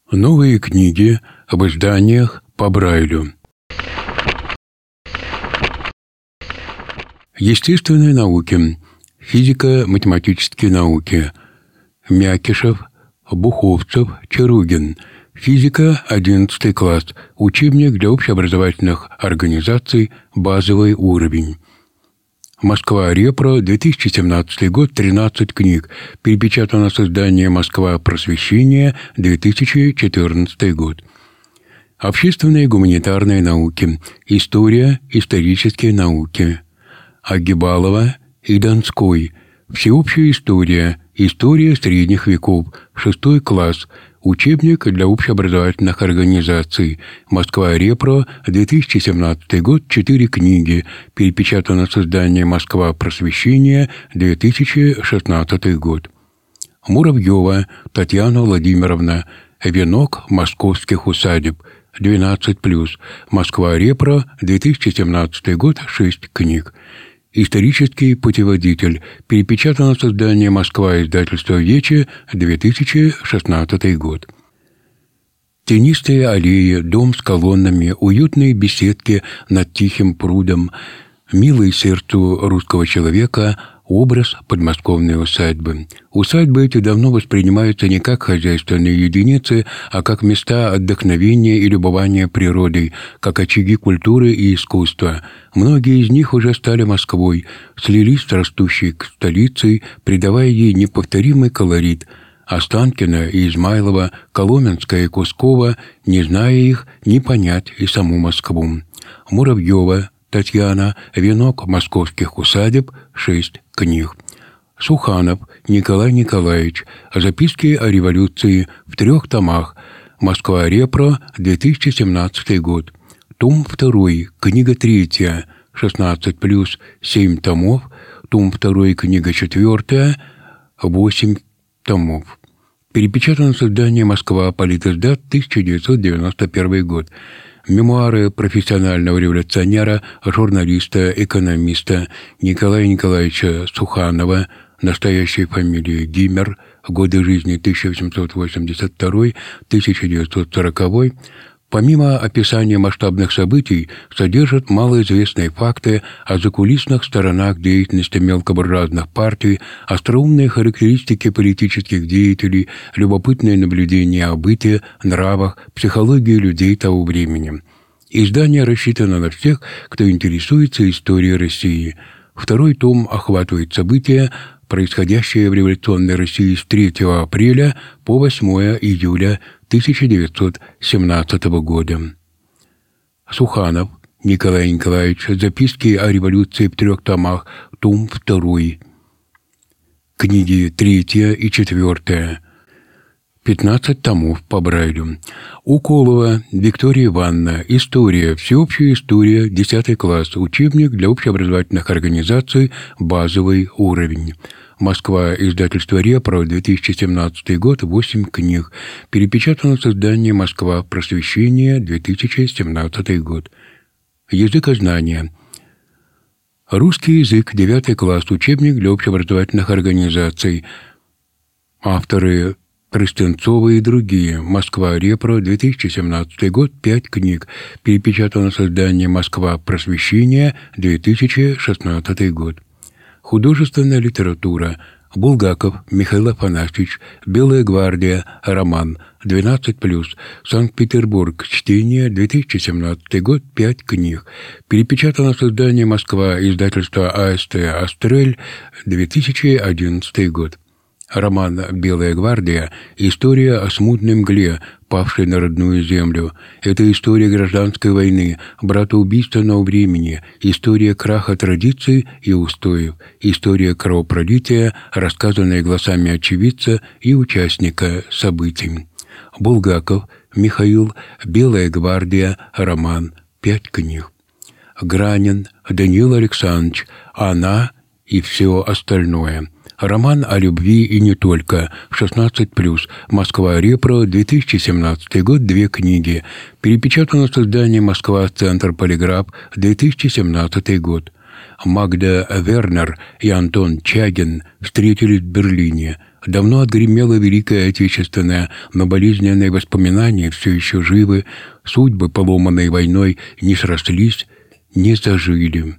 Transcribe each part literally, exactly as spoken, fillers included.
Новые книги об изданиях по Брайлю. Естественные науки, физико-математические науки. Мякишев, Буховцев, Чаругин. Физика, одиннадцатый класс. Учебник для общеобразовательных организаций, базовый уровень. Москва, Репро, две тысячи семнадцатый год, тринадцать книг. Перепечатано с издания «Москва. Просвещение», две тысячи четырнадцатый год. Общественные и гуманитарные науки. История, исторические науки. Агибалова и Донской. Всеобщая история. История средних веков. Шестой класс. Учебник для общеобразовательных организаций. Москва, Репро, две тысячи семнадцатый год, четыре книги. Перепечатано с издания «Москва. Просвещение», две тысячи шестнадцатый год. Муравьева Татьяна Владимировна. «Венок московских усадеб», двенадцать плюс. Москва, Репро, две тысячи семнадцатый год, шесть книг. Исторический путеводитель. Перепечатано с издания «Москва», издательство «Вече», две тысячи шестнадцатый год. Тенистые аллеи, дом с колоннами, уютные беседки над тихим прудом, милый сердцу русского человека образ подмосковной усадьбы. Усадьбы эти давно воспринимаются не как хозяйственные единицы, а как места отдохновения и любования природой, как очаги культуры и искусства. Многие из них уже стали Москвой, слились с растущей столицей, придавая ей неповторимый колорит. Останкино и Измайлово, Коломенское и Кусково, не зная их, не понять и саму Москву. Муравьева Татьяна. «Венок московских усадеб», шесть книг. Суханов Николай Николаевич. Записки о революции в трех томах. Москва, Репро, две тысячи семнадцатый год. Том второй, книга третья, шестнадцать плюс, семь томов. Том второй, книга четвертая, восемь томов. Перепечатано с издания «Москва. Политиздат», тысяча девятьсот девяносто первый год. Мемуары профессионального революционера, журналиста, экономиста Николая Николаевича Суханова, настоящей фамилии Гиммер, годы жизни тысяча восемьсот восемьдесят второй — тысяча девятьсот сороковой, помимо описания масштабных событий, содержат малоизвестные факты о закулисных сторонах деятельности мелкобуржуазных партий, остроумные характеристики политических деятелей, любопытные наблюдения о быте, нравах, психологии людей того времени. Издание рассчитано на всех, кто интересуется историей России. Второй том охватывает события, происходящие в революционной России с третьего апреля по восьмое июля тысяча девятьсот семнадцатого года. Суханов Николай Николаевич. Записки о революции в трех томах. Том второй. Книги третья и четвертая. пятнадцать томов по Брайлю. Уколова Виктория Ивановна. История. Всеобщая история. десятый класс. Учебник для общеобразовательных организаций. Базовый уровень. Москва. Издательство «Репро», две тысячи семнадцатый год, восемь книг. Перепечатано с издания «Москва. Просвещение», две тысячи семнадцатый год. Языкознание. Русский язык. девятый класс. Учебник для общеобразовательных организаций. Авторы Тростенцова и другие. Москва, Репро, две тысячи семнадцатый год, пять книг. Перепечатано с издания «Москва. Просвещение», две тысячи шестнадцатый год. Художественная литература. Булгаков Михаил Афанасьевич. «Белая гвардия», роман, двенадцать плюс. Санкт-Петербург. Чтение, две тысячи семнадцатый год, пять книг. Перепечатано с издания «Москва», издательство АСТ «Астрель», две тысячи одиннадцатый год. Роман «Белая гвардия» – история о смутной мгле, павшей на родную землю. Это история гражданской войны, братоубийственного времени, история краха традиций и устоев, история кровопролития, рассказанная глазами очевидца и участника событий. Булгаков Михаил. «Белая гвардия», роман, пять книг. Гранин Даниил Александрович. «Она и все остальное». Роман о любви и не только. шестнадцать плюс. Москва, Репро, две тысячи семнадцатый год, две книги. Перепечатано с издания «Москва. Центр Полиграф», две тысячи семнадцатый год. Магда Вернер и Антон Чагин встретились в Берлине. Давно отгремела Великая Отечественная, но болезненные воспоминания все еще живы, судьбы, поломанные войной, не срослись, не зажили.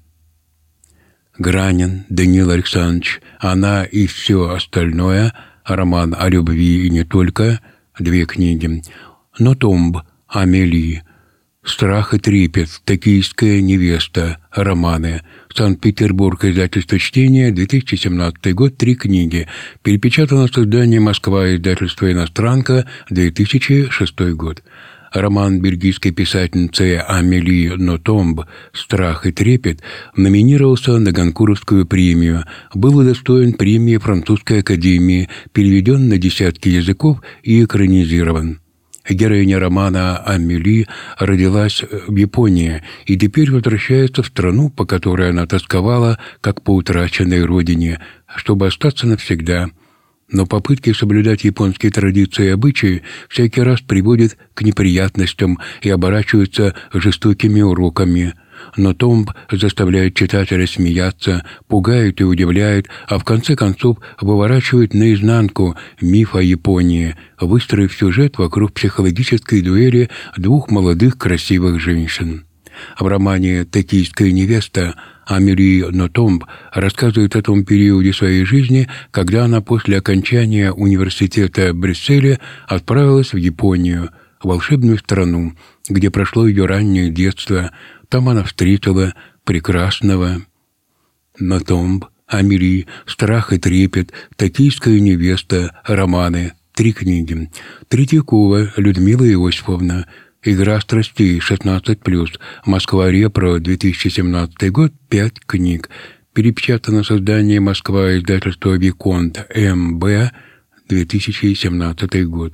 Гранин Даниил Александрович, «Она и все остальное», роман о любви и не только, две книги. Нотомб Амелии, «Страх и трепет», «Токийская невеста», романы. Санкт-Петербург, издательство «Чтение», две тысячи семнадцатый год, три книги. Перепечатано с изданием «Москва», издательство «Иностранка», две тысячи шестой год. Роман бельгийской писательницы Амелии Нотомб «Страх и трепет» номинировался на Гонкуровскую премию, был удостоен премии Французской академии, переведен на десятки языков и экранизирован. Героиня романа Амели родилась в Японии и теперь возвращается в страну, по которой она тосковала, как по утраченной родине, чтобы остаться навсегда. Но попытки соблюдать японские традиции и обычаи всякий раз приводят к неприятностям и оборачиваются жестокими уроками. Но Томб заставляет читателя смеяться, пугает и удивляет, а в конце концов выворачивает наизнанку миф о Японии, выстроив сюжет вокруг психологической дуэли двух молодых красивых женщин. В романе «Токийская невеста» Амели Нотомб рассказывает о том периоде своей жизни, когда она после окончания университета в Брюсселе отправилась в Японию, волшебную страну, где прошло ее раннее детство. Там она встретила прекрасного. Нотомб Амели, «Страх и трепет», «Токийская невеста», романы, три книги. Третьякова Людмила Иосифовна, «Игра страстей», шестнадцать плюс, Москва, Репро, две тысячи семнадцатый год, пять книг. Перепечатано с изданием «Москва», издательство «Виконт», эм бэ, две тысячи семнадцатый год.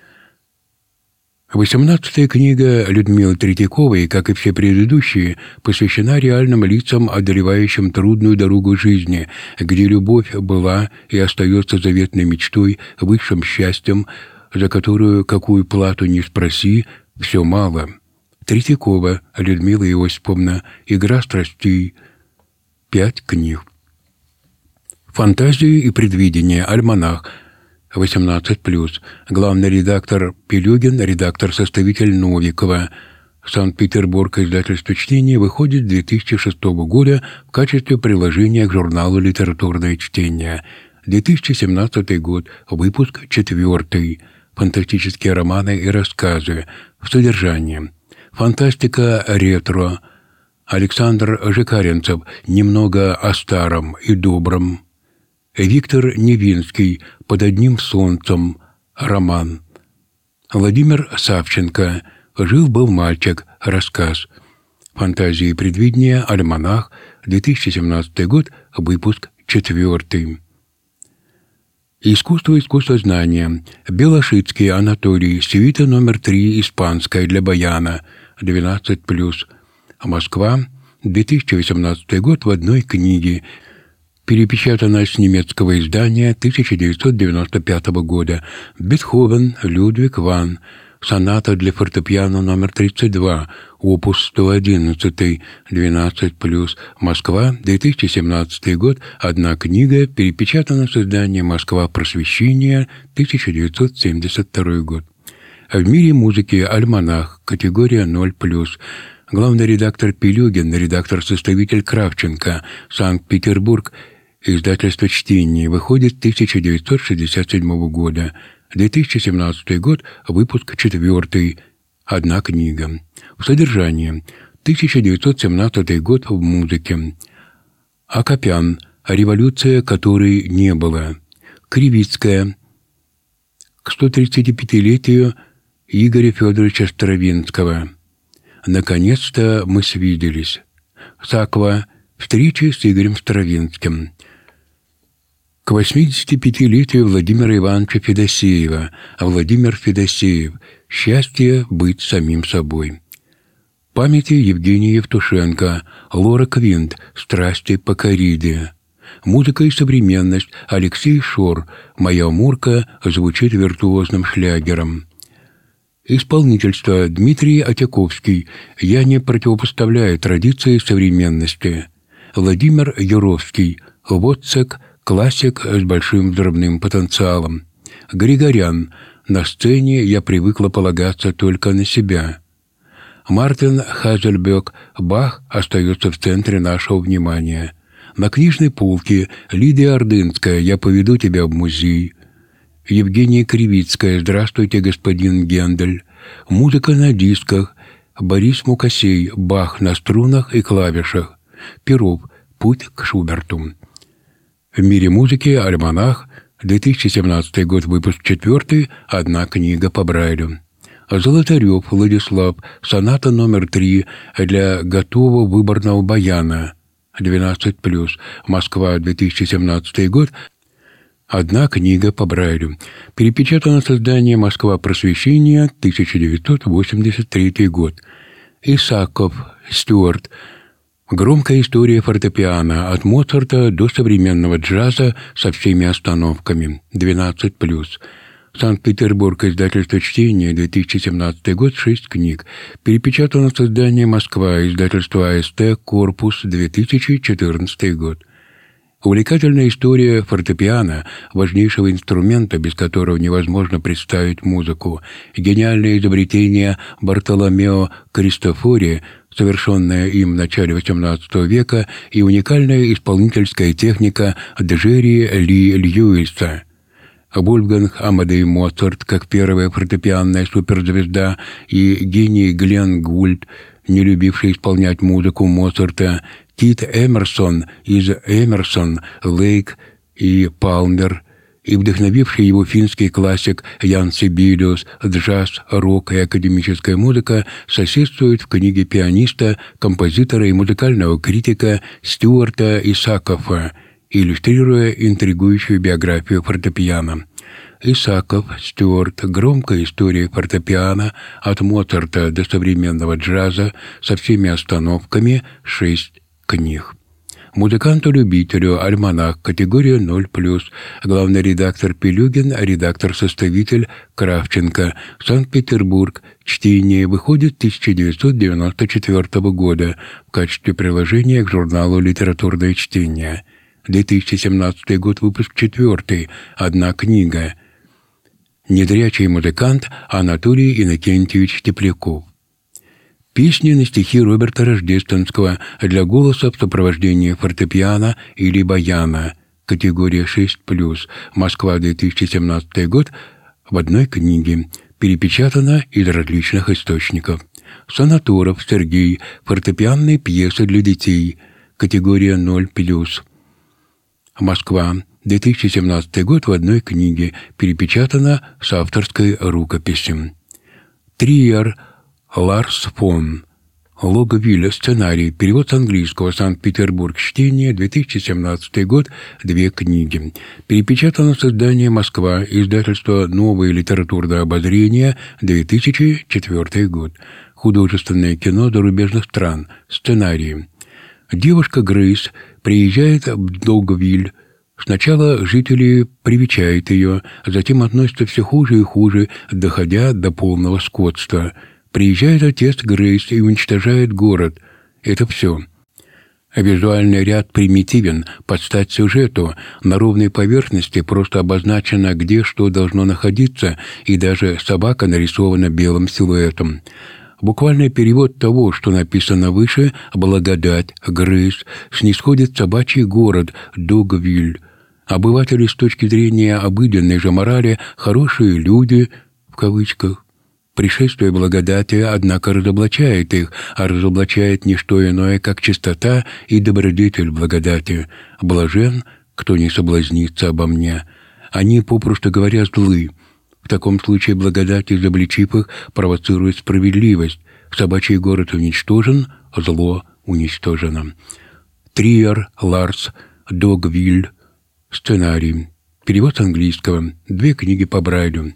Восемнадцатая книга Людмилы Третьяковой, как и все предыдущие, посвящена реальным лицам, одолевающим трудную дорогу жизни, где любовь была и остается заветной мечтой, высшим счастьем, за которую, какую плату ни спроси, все мало. Третьякова Людмила Иосифовна, «Игра страстей», пять книг. Фантазии и предвидение, альманах, восемнадцать плюс. Главный редактор Пелюгин, редактор-составитель Новикова. Санкт-Петербург, издательство «Чтение», выходит с две тысячи шестого года в качестве приложения к журналу «Литературное чтение». две тысячи семнадцатый год, выпуск четвертый. Фантастические романы и рассказы. В содержании. Фантастика ретро. Александр Жикаренцев, «Немного о старом и добром». Виктор Невинский, «Под одним солнцем», роман. Владимир Савченко, «Жил-был мальчик», рассказ. Фантазии и предвидения, альманах, две тысячи семнадцатый год, выпуск четвертый. Искусство искусствознания. Белошицкий Анатолий, сюита номер три, испанская, для баяна, двенадцать плюс. Москва, две тысячи восемнадцатый год, в одной книге. Перепечатано с немецкого издания тысяча девятьсот девяносто пятого года. Бетховен Людвиг ван. Соната для фортепиано номер тридцать два, опус сто одиннадцать, двенадцать плюс. Москва, две тысячи семнадцатый год, одна книга, перепечатана с изданием «Москва. Просвещение», тысяча девятьсот семьдесят второй год. В мире музыки альманах, категория ноль плюс. Главный редактор Пелюгин, редактор-составитель Кравченко, Санкт-Петербург, издательство «Чтение», выходит с тысяча девятьсот шестьдесят седьмого года. две тысячи семнадцатый год, выпуск четвертый, одна книга. В содержании. тысяча девятьсот семнадцатый год в музыке. Акопян, «Революция, которой не было». Кривицкая, к сто тридцатипятилетию Игоря Федоровича Стравинского. «Наконец-то мы свиделись». Саква, «Встреча с Игорем Стравинским». К восьмидесятипятилетию Владимира Ивановича Федосеева, а Владимир Федосеев, «Счастье быть самим собой». Памяти Евгения Евтушенко, Лора Квинт, «Страсти по корриде». Музыка и современность, Алексей Шор, «Моя Мурка» звучит виртуозным шлягером. Исполнительство Дмитрий Отяковский, «Я не противопоставляю традиции современности». Владимир Юровский, Воцек, классик с большим взрывным потенциалом. Григорян, на сцене я привыкла полагаться только на себя. Мартин Хазельбек, Бах остается в центре нашего внимания. На книжной полке Лидия Ордынская, я поведу тебя в музей. Евгения Кривицкая, здравствуйте, господин Гендель. Музыка на дисках, Борис Мукасей, Бах на струнах и клавишах. Перов, путь к Шуберту. В мире музыки альманах, две тысячи семнадцатый год, выпуск четвертый, одна книга по Брайлю. Золотарев Владислав, соната номер три для готового выборного баяна, двенадцать плюс, Москва, две тысячи семнадцатый год, одна книга по Брайлю. Перепечатано создание «Москва. Просвещение», тысяча девятьсот восемьдесят третий год. Исаков Стюарт. Громкая история фортепиано от Моцарта до современного джаза со всеми остановками, двенадцать плюс. Санкт-Петербург, издательство «Чтение», две тысячи семнадцатый год, шесть книг. Перепечатано создание «Москва», издательство АСТ, корпус, две тысячи четырнадцатый год. Увлекательная история фортепиано, важнейшего инструмента, без которого невозможно представить музыку. Гениальное изобретение Бартоломео Кристофори, совершенное им в начале восемнадцатого века, и уникальная исполнительская техника Джерри Ли Льюиса. Вольфганг Амадей Моцарт, как первая фортепианная суперзвезда, и гений Гленн Гульд, не любивший исполнять музыку Моцарта, Кит Эмерсон из Эмерсон, Лейк и Палмер, и вдохновивший его финский классик Ян Сибилиус, джаз, рок и академическая музыка соседствуют в книге пианиста, композитора и музыкального критика Стюарта Исакова, иллюстрируя интригующую биографию фортепиано. Исаков Стюарт. Громкая история фортепиано от Моцарта до современного джаза со всеми остановками, шесть книг. Музыканту-любителю, альманах, категория ноль плюс, главный редактор Пелюгин, редактор-составитель Кравченко, Санкт-Петербург, чтение, выходит тысяча девятьсот девяносто четвёртого года в качестве приложения к журналу «Литературное чтение». две тысячи семнадцатый год, выпуск четвертый, одна книга. Незрячий музыкант Анатолий Иннокентьевич Тепляков. Песни на стихи Роберта Рождественского для голоса в сопровождении фортепиано или баяна, категория шесть плюс, Москва, две тысячи семнадцатый год, в одной книге, перепечатано из различных источников. Санаторов Сергей, фортепианные пьесы для детей, категория ноль плюс, Москва, две тысячи семнадцатый год, в одной книге, перепечатано с авторской рукописи. Триер Ларс фон Логвилля, сценарий, перевод с английского, Санкт-Петербург, чтение, две тысячи семнадцатый год, две книги. Перепечатано создание «Москва», издательство «Новое литературное обозрение», две тысячи четвёртый год. Художественное кино зарубежных стран, сценарии. Девушка Грейс приезжает в Догвиль. Сначала жители привечают ее, затем относятся все хуже и хуже, доходя до полного скотства. Приезжает отец Грейс и уничтожает город. Это все. Визуальный ряд примитивен, под стать сюжету. На ровной поверхности просто обозначено, где что должно находиться, и даже собака нарисована белым силуэтом. Буквальный перевод того, что написано выше, «благодать», «грейс», снисходит собачий город, Догвиль. Обыватели с точки зрения обыденной же морали «хорошие люди», в кавычках. Пришествие благодати, однако, разоблачает их, а разоблачает не что иное, как чистота и добродетель благодати. Блажен, кто не соблазнится обо мне. Они, попросту говоря, злы. В таком случае благодать, изобличив их, провоцирует справедливость. Собачий город уничтожен, зло уничтожено. Триер Ларс Догвиль. Сценарий. Перевод с английского. Две книги по Брайлю.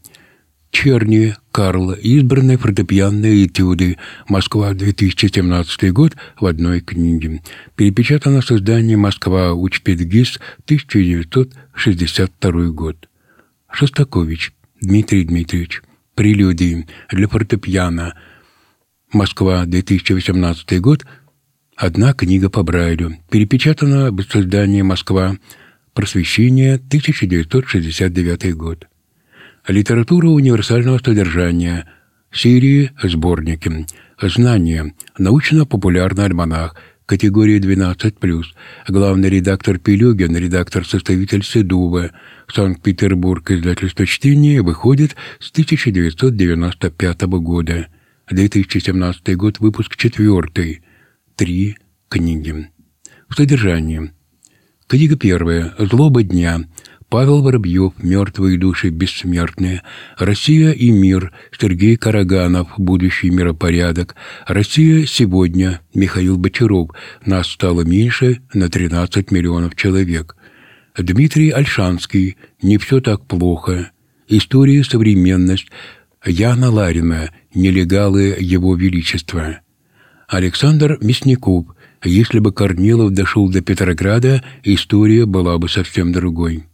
Черни Карл. Избранные фортепианные этюды. Москва, две тысячи семнадцатый год, в одной книге. Перепечатано создание «Москва. Учпедгиз», тысяча девятьсот шестьдесят второй год. Шостакович Дмитрий Дмитриевич. Прелюдии для фортепиано. Москва, две тысячи восемнадцатый год, Одна книга по Брайлю. Перепечатана в издании «Москва. Просвещение», тысяча девятьсот шестьдесят девятый год. Литература универсального содержания. Серии «Сборники». Знания. Научно-популярный альманах. Категория двенадцать плюс. Главный редактор Пилюгин, редактор-составитель Седува. Санкт-Петербург. Издательство «Чтение» выходит с тысяча девятьсот девяносто пятого года. две тысячи семнадцатый год. Выпуск четвертый. Три книги. В содержании. Книга первая. «Злоба дня». Павел Воробьев, «Мертвые души бессмертные», «Россия и мир», Сергей Караганов, «Будущий миропорядок», «Россия сегодня», Михаил Бочаров, «Нас стало меньше на тринадцать миллионов человек», Дмитрий Ольшанский, «Не все так плохо», «История, современность», Яна Ларина, «Нелегалы Его Величества», Александр Мясников, «Если бы Корнилов дошел до Петрограда, история была бы совсем другой».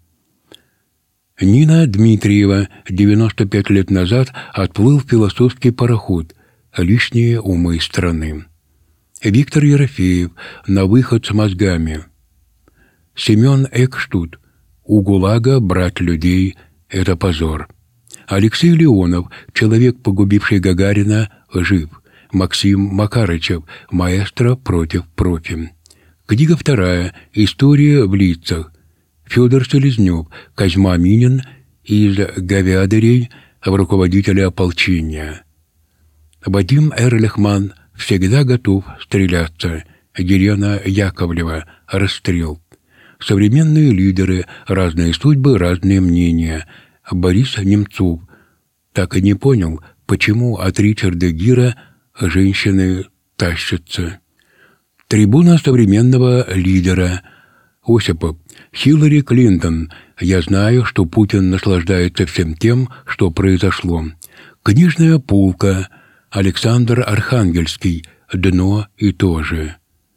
Нина Дмитриева, девяносто пять лет назад отплыл философский пароход «Лишние умы страны». Виктор Ерофеев, «На выход с мозгами». Семен Экштут, «У ГУЛАГа брать людей – это позор». Алексей Леонов, «Человек, погубивший Гагарина, жив». Максим Макарычев, «Маэстро против профи». Книга вторая. «История в лицах». Федор Селезнев, Козьма Минин из «Говядырей» в руководителя ополчения. Вадим Эрлихман, «Всегда готов стреляться». Елена Яковлева, «Расстрел». Современные лидеры, разные судьбы, разные мнения. Борис Немцов, «Так и не понял, почему от Ричарда Гира женщины тащатся». Трибуна современного лидера. Осипов, «Хиллари Клинтон. Я знаю, что Путин наслаждается всем тем, что произошло». Книжная полка. Александр Архангельский, «Дно и то же».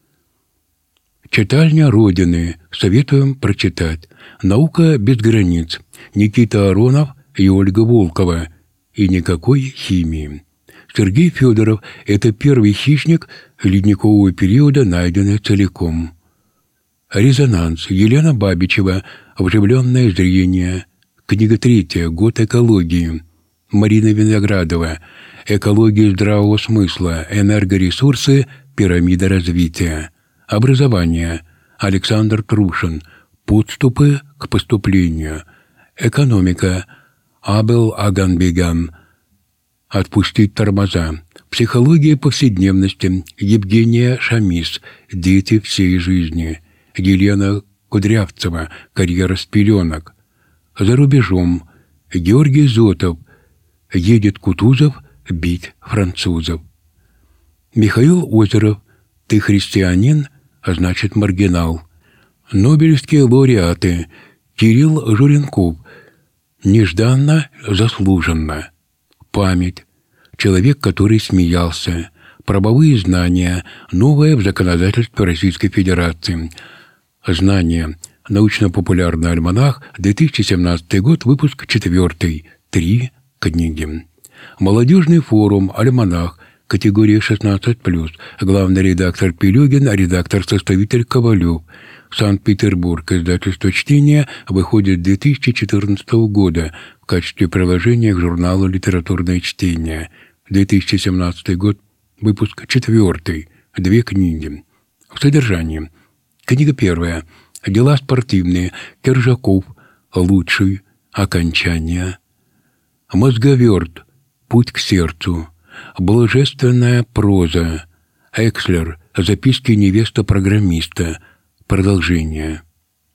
Читальня Родины. Советуем прочитать. «Наука без границ». Никита Аронов и Ольга Волкова. «И никакой химии». Сергей Федоров – это первый хищник ледникового периода, найденный целиком. «Резонанс». Елена Бабичева, «Вживленное зрение». Книга третья. Год экологии. Марина Виноградова, «Экология здравого смысла. Энергоресурсы. Пирамида развития». Образование. Александр Трушин, «Подступы к поступлению». Экономика. Абел Аганбеган, «Отпустить тормоза». Психология повседневности. Евгения Шамис, «Дети всей жизни». Елена Кудрявцева, «Карьера с пеленок». За рубежом. Георгий Зотов, «Едет Кутузов бить французов». Михаил Озеров, «Ты христианин, а значит маргинал». Нобелевские лауреаты. Кирилл Журенков, «Нежданно, заслуженно». Память. Человек, который смеялся. Правовые знания. Новое в законодательстве Российской Федерации. Знания. Научно-популярный альманах. две тысячи семнадцатый год. Выпуск четвертый. Три книги. Молодежный форум. Альманах. Категория шестнадцать плюс. Главный редактор Пилюгин, редактор-составитель Ковалев. Санкт-Петербург. Издательство «Чтение» выходит две тысячи четырнадцатого года в качестве приложения к журналу «Литературное чтение». две тысячи семнадцатый год. Выпуск четвертый. Две книги. В содержании. Книга первая. «Дела спортивные». Кержаков, «Лучший». Окончание. Мозговерт. Путь к сердцу. Божественная проза. Экслер. Записки невеста-программиста. Продолжение.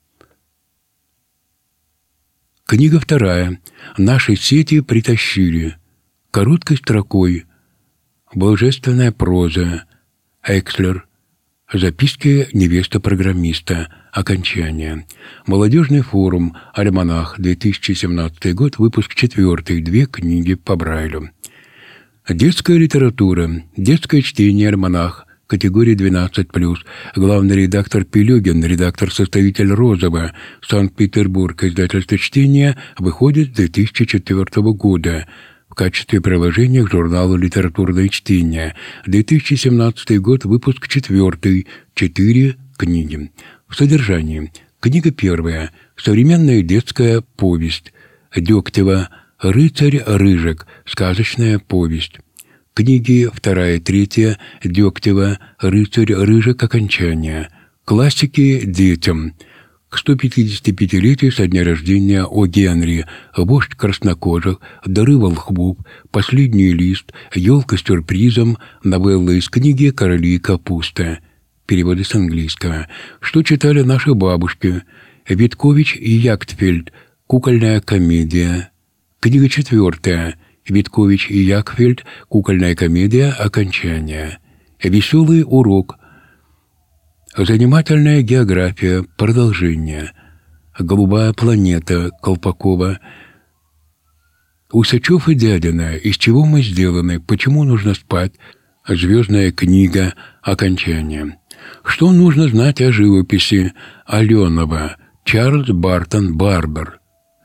Книга вторая. «Наши сети притащили». Короткой строкой. Божественная проза. Экслер. Записки невеста-программиста. Окончание. Молодежный форум. Альманах. две тысячи семнадцатый год. Выпуск четвертый. Две книги по Брайлю. Детская литература. Детское чтение. Альманах. Категория двенадцать плюс. Главный редактор Пилюгин, редактор-составитель Розова. Санкт-Петербург. Издательство «Чтение» выходит с две тысячи четвёртого года в качестве приложения к журналу «Литературное чтение». две тысячи семнадцатый год, выпуск четвертый, четыре книги. В содержании. Книга первая. Современная детская повесть. Дегтева. «Рыцарь Рыжик. Сказочная повесть». Книги вторая, третья. Дегтева. «Рыцарь Рыжик. Окончание». Классики детям. К сто пятидесятипятилетию со дня рождения О. Генри, «Вождь краснокожих», «Дары волхвов», «Последний лист», «Елка с сюрпризом», новеллы из книги «Короли и капуста». Переводы с английского. Что читали наши бабушки? Виткович и Яктфельд. «Кукольная комедия». Книга четвертая. Виткович и Яктфельд. «Кукольная комедия. Окончание». Веселый урок. Занимательная география. Продолжение. Голубая планета. Колпакова. Усачев и Дядина. Из чего мы сделаны? Почему нужно спать? Звездная книга. Окончание. Что нужно знать о живописи? Аленова. Чарльз Бартон Барбер.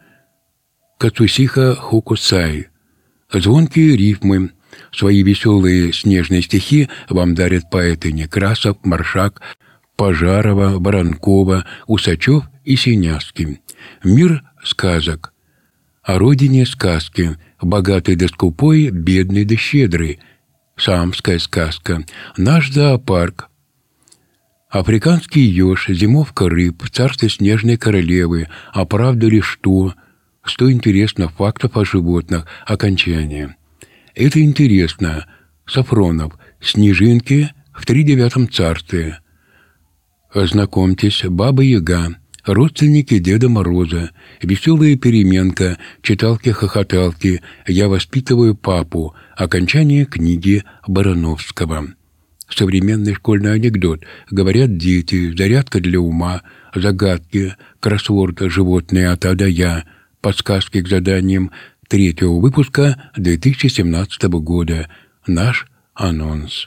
Кацусиха Хокусай. Звонкие рифмы. Свои веселые снежные стихи вам дарят поэты Некрасов, Маршак, Пожарова, Воронкова, Усачев и Синяцкий. Мир сказок. О родине сказки. Богатый да скупой, бедный да щедрый. Самская сказка. Наш зоопарк. Африканский еж, зимовка рыб, царство снежной королевы. А правда ли что? Сто интересных фактов о животных. Окончание. Это интересно. Сафронов. Снежинки в тридевятом царстве. Ознакомьтесь, Баба-Яга, родственники Деда Мороза, веселая переменка, читалки-хохоталки, я воспитываю папу, окончание книги Барановского. Современный школьный анекдот. Говорят дети, зарядка для ума, загадки, кроссворд, животные от А до Я, подсказки к заданиям третьего выпуска две тысячи семнадцатого года. Наш анонс.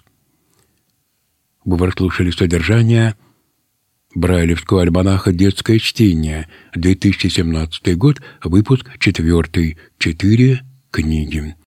Вы прослушали содержание Брайлевского альманаха «Детское чтение», две тысячи семнадцатый год, выпуск четвертый, четыре книги.